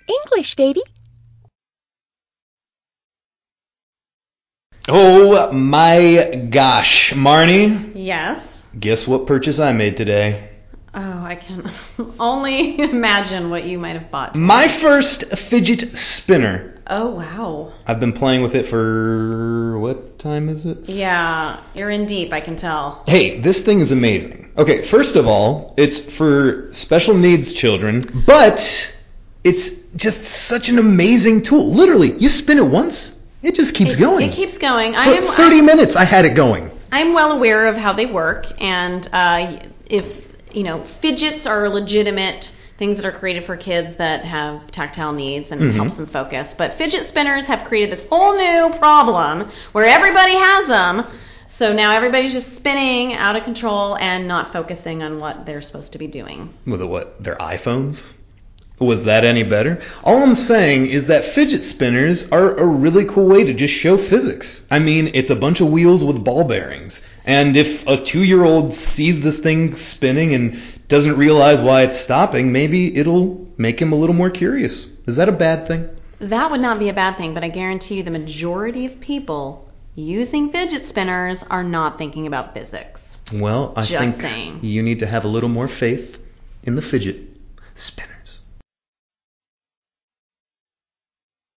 English, baby. Oh my gosh, Marnie, Yes? guess what purchase I made today? Oh, I can only imagine what you might have bought today. My first fidget spinner. Oh, wow. I've been playing with it for... what time is it? Yeah, you're in deep, I can tell. Hey, this thing is amazing. Okay, first of all, it's for special needs children, but it's just such an amazing tool. Literally, you spin it once, it just keeps going. It keeps going. For 30 minutes, I had it going. I'm well aware of how they work, and if, fidgets are legitimate things that are created for kids that have tactile needs and helps them focus. But fidget spinners have created this whole new problem where everybody has them. So now everybody's just spinning out of control and not focusing on what they're supposed to be doing. With what? Their iPhones? Was that any better? All I'm saying is that fidget spinners are a really cool way to just show physics. I mean, it's a bunch of wheels with ball bearings. And if a 2-year-old sees this thing spinning and doesn't realize why it's stopping, maybe it'll make him a little more curious. Is that a bad thing? That would not be a bad thing, but I guarantee you the majority of people using fidget spinners are not thinking about physics. Well, I think saying. you need to have a little more faith in the fidget spinner.